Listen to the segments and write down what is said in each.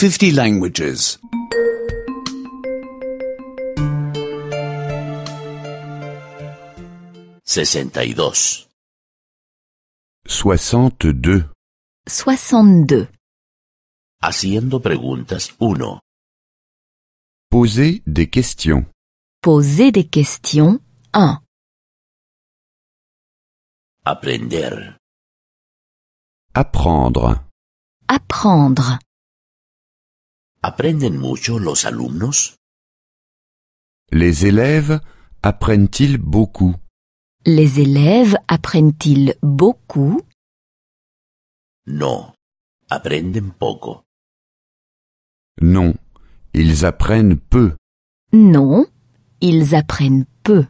50 languages. 62. 62. 62. Haciendo preguntas 1. Posez des questions. Poser des questions 1. Aprender. Apprendre. Apprendre. ¿Aprenden mucho los alumnos? Les élèves apprennent-ils beaucoup? Les élèves apprennent-ils beaucoup? No. Aprenden poco. Non, ils apprennent peu. Non, ils apprennent peu.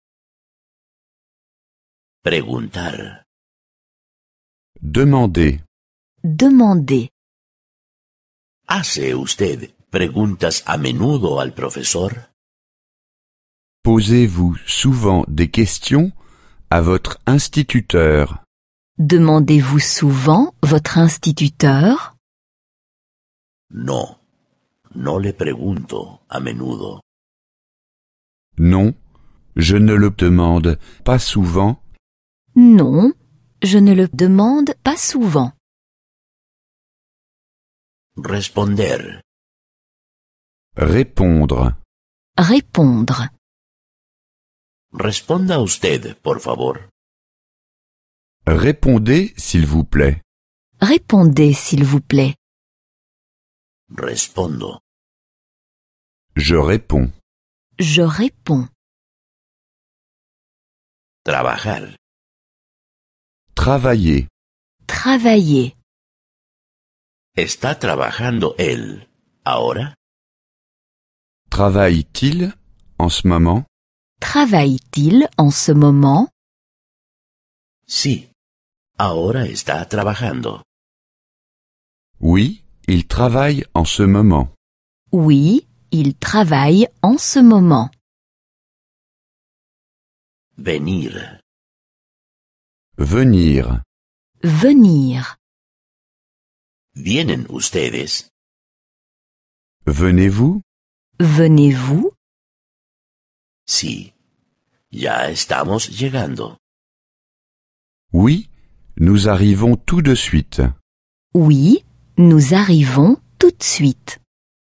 Preguntar. Demandez. Demander. ¿Hace usted preguntas a menudo al profesor? Posez-vous souvent des questions à votre instituteur? Demandez-vous souvent votre instituteur? No. No le pregunto a menudo. Non, je ne le demande pas souvent. Non, je ne le demande pas souvent. Responder. Répondre. Répondre. Responda usted, por favor. Répondez, s'il vous plaît. Répondez, s'il vous plaît. Respondo. Je réponds. Je réponds. Trabajar. Travailler. Travailler. ¿Está trabajando él ahora? Travaille-t-il en ce moment? Travaille-t-il en ce moment? Sí. Ahora está trabajando. Oui, il travaille en ce moment. Oui, il travaille en ce moment. Venir. Venir. Venir. ¿Vienen ustedes? Venez-vous? Venez-vous? Sí. Ya estamos llegando. Oui, nous arrivons tout de suite. Oui, nous arrivons tout de suite.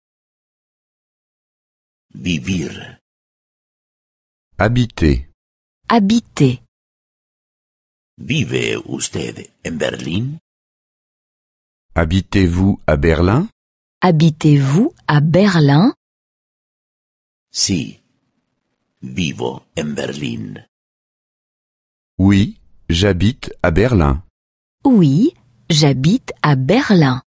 Vivir. Habiter. Habiter. ¿Vive usted en Berlín? Habitez-vous à Berlin? Habitez-vous à Berlin? Sí. Vivo en Berlín. Oui, j'habite à Berlin. Oui, j'habite à Berlin.